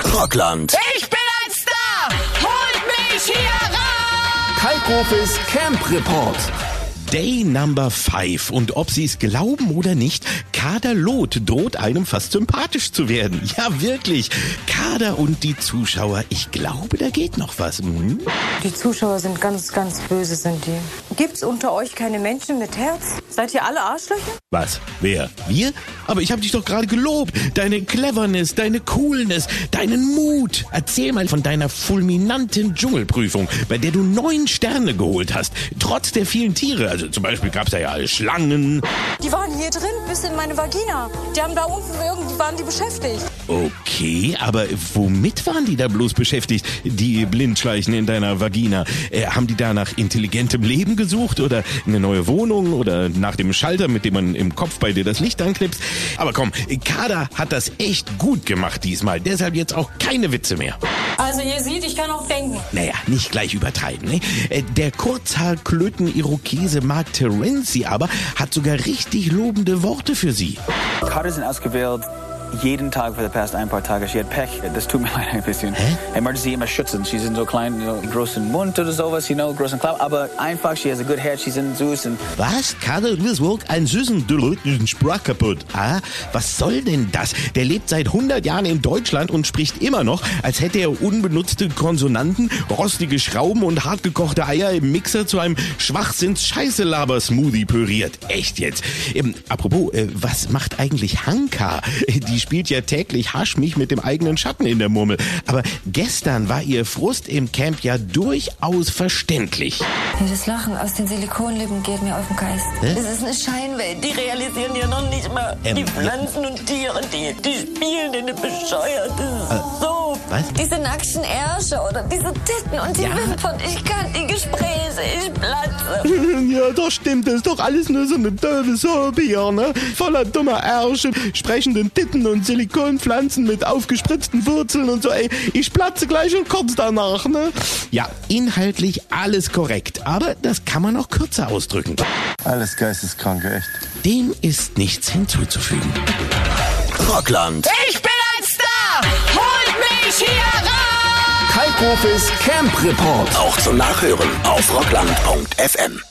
Rockland. Ich bin ein Star! Holt mich hier raus! Kalkofes Camp Report. Day Number 5. Und ob Sie es glauben oder nicht, Kader Loth droht einem fast sympathisch zu werden. Ja, wirklich. Kader und die Zuschauer, ich glaube, da geht noch was. Die Zuschauer sind ganz, ganz böse, sind die. Gibt's unter euch keine Menschen mit Herz? Seid ihr alle Arschlöcher? Was? Wer? Wir? Aber ich habe dich doch gerade gelobt. Deine Cleverness, deine Coolness, deinen Mut. Erzähl mal von deiner fulminanten Dschungelprüfung, bei der du 9 Sterne geholt hast. Trotz der vielen Tiere. Also zum Beispiel gab's da ja Schlangen. Die waren hier drin, bis in meine Vagina. Die haben da unten irgendwie, waren die beschäftigt. Okay, aber womit waren die da bloß beschäftigt, die Blindschleichen in deiner Vagina? Haben die da nach intelligentem Leben gesucht oder eine neue Wohnung oder nach dem Schalter, mit dem man im Kopf bei dir das Licht anknipst? Aber komm, Kader hat das echt gut gemacht diesmal, deshalb jetzt auch keine Witze mehr. Also ihr seht, ich kann auch denken. Naja, nicht gleich übertreiben, ne? Der Kurzhaar-Klöten-Irokese Mark Terenzi aber hat sogar richtig lobende Worte für sie. Kader sind ausgewählt jeden Tag für die past ein paar Tage. Sie hat Pech, das tut mir leid ein bisschen. Ich möchte sie immer schützen. Sie sind so klein, großen Mund oder sowas, großen Klapp, aber einfach, sie hat ein gutes Herz, sie sind süß. Was? Kader Liswolk, ein süßen, den Sprach kaputt. Ah, was soll denn das? Der lebt seit 100 Jahren in Deutschland und spricht immer noch, als hätte er unbenutzte Konsonanten, rostige Schrauben und hartgekochte Eier im Mixer zu einem Schwachsinns-Scheiße-Laber-Smoothie püriert. Echt jetzt. Apropos, was macht eigentlich Hanka? Die spielt ja täglich Haschmich mit dem eigenen Schatten in der Murmel. Aber gestern war ihr Frust im Camp ja durchaus verständlich. Das Lachen aus den Silikonlippen geht mir auf den Geist. Das ist eine Scheinwelt. Die realisieren ja noch nicht mal. Die Pflanzen und Tiere, die spielen in eine bescheuert. Das ist so. Was? Diese nackten Ärsche oder diese Titten und die Wimpern. Ich kann die Gespräche, ich platze. Ja, das stimmt. Das ist doch alles nur so eine doofe Soap hier, ne? Voller dummer Ärsche, sprechenden Titten und Silikonpflanzen mit aufgespritzten Wurzeln und so. Ey, ich platze gleich und kurz danach, ne? Ja, inhaltlich alles korrekt, aber das kann man auch kürzer ausdrücken. Alles Geisteskranke, echt. Dem ist nichts hinzuzufügen. Rockland. Ich bin ein Star! Holt mich hier raus! Kalkofes Camp Report. Auch zum Nachhören auf rockland.fm.